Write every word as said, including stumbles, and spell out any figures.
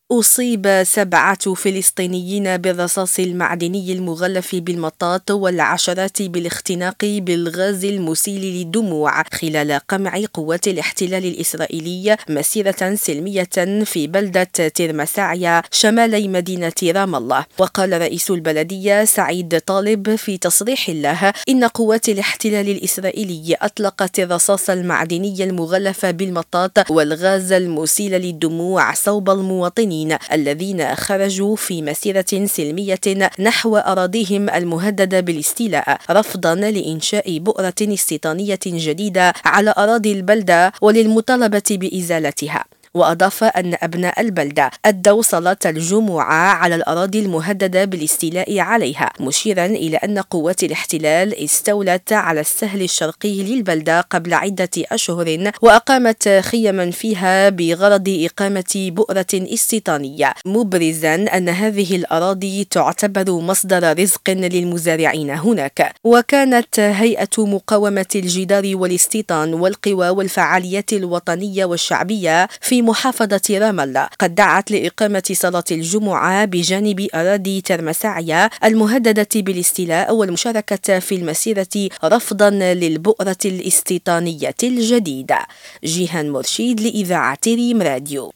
أصيب سبعة فلسطينيين بالرصاص المعدني المغلف بالمطاط والعشرات بالاختناق بالغاز المسيل للدموع خلال قمع قوات الاحتلال الإسرائيلي مسيرة سلمية في بلدة ترمساعيا شمالي مدينة رام الله. وقال رئيس البلدية سعيد طالب في تصريح له إن قوات الاحتلال الإسرائيلي أطلقت الرصاص المعدني المغلف بالمطاط والغاز المسيل للدموع صوب المواطنين الذين خرجوا في مسيرة سلمية نحو أراضيهم المهددة بالاستيلاء رفضا لإنشاء بؤرة استيطانية جديدة على أراضي البلدة وللمطالبة بإزالتها. وأضاف أن أبناء البلدة أدوا صلاة الجمعة على الأراضي المهددة بالاستيلاء عليها، مشيرا إلى أن قوات الاحتلال استولت على السهل الشرقي للبلدة قبل عدة أشهر وأقامت خيما فيها بغرض إقامة بؤرة استيطانية، مبرزا أن هذه الأراضي تعتبر مصدر رزق للمزارعين هناك. وكانت هيئة مقاومة الجدار والاستيطان والقوى والفعاليات الوطنية والشعبية في محافظة رام الله قد دعت لإقامة صلاة الجمعة بجانب أراضي ترمساعيا المهددة بالاستيلاء والمشاركة في المسيرة رفضا للبؤرة الاستيطانية الجديدة. جيهان مرشيد لإذاعة ريم راديو.